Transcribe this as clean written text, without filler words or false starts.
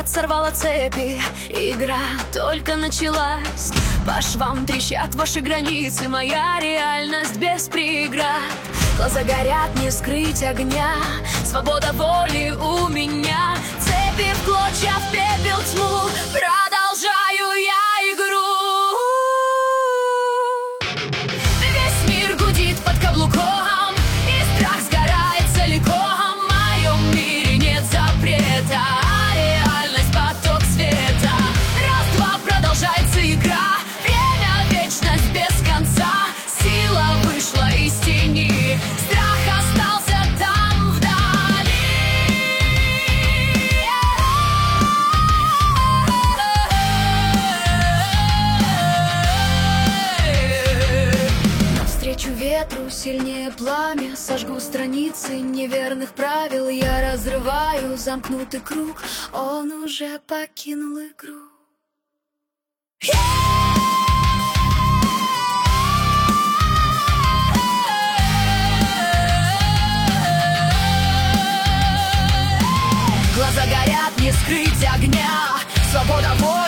сорвала цепи, игра только началась. По швам трещат ваши границы, моя реальность без преград. Глаза горят, не скрыть огня, свобода воли у меня. Цепи в клочья, в пепел, тьму, продолжаю я игру. Весь мир гудит под каблуком, и страх сгорает целиком. В моем мире нет запрета, а реальность поток света. Раз-два, продолжается игра, время, вечность без конца. Сила вышла из тени, страх остался там вдали. Навстречу ветру сильнее пламя, сожгу страницы неверных правил. Я разрываю замкнутый круг, он уже покинул игру. Глаза горят, не скрыть огня, свобода воли